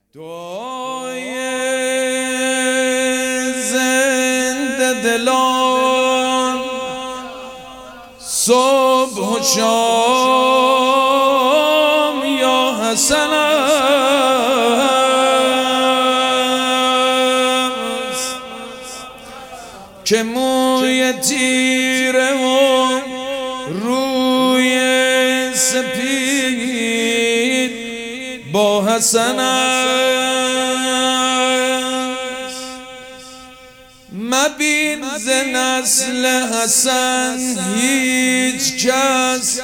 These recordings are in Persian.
دعای زنده دلان صبح و شام یا حسن است که موی تیره و روی سپید با حسن است. مبین ز نسل حسن هیچ کس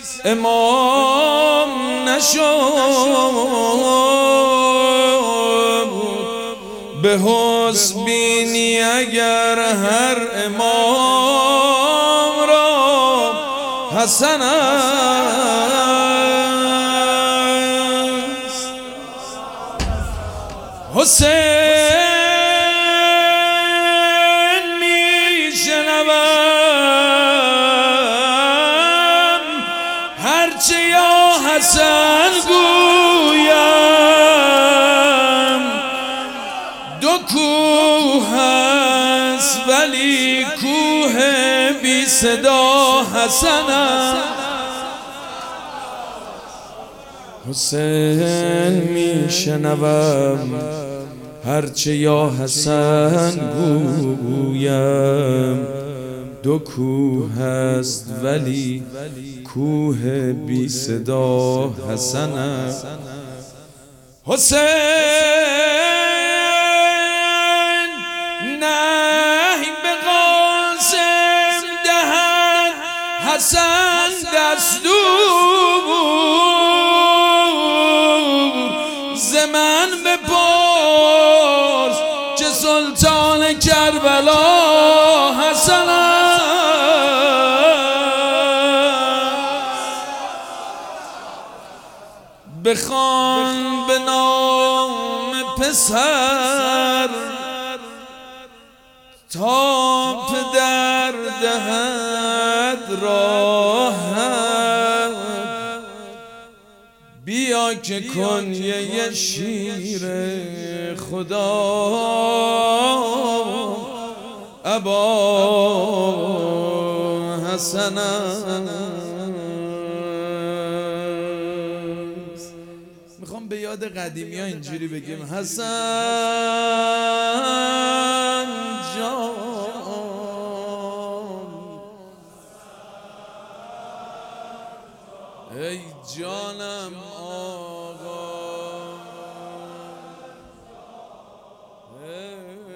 امام نشد، به حسن بینی اگر هر امام را حسن است. حسین می شنوم هرچه یا حسن گویم، دو کوه هست ولی کوه بی صدا حسن است. حسین می شنوم هرچه یا حسن گویم، دو کوه هست ولی کوه بی صدا حسن است. حسین نهی به قاسم دهد حسن دستور، ز من بپرس که سلطان کربلا حسن است. بخوان به نام پسر تا پدر دهد راحت، بیا که کنیه شیر خدا ابا حسن است. میخوام به یاد قدیمی ها اینجوری بگیم حسن جان ای جانم آقا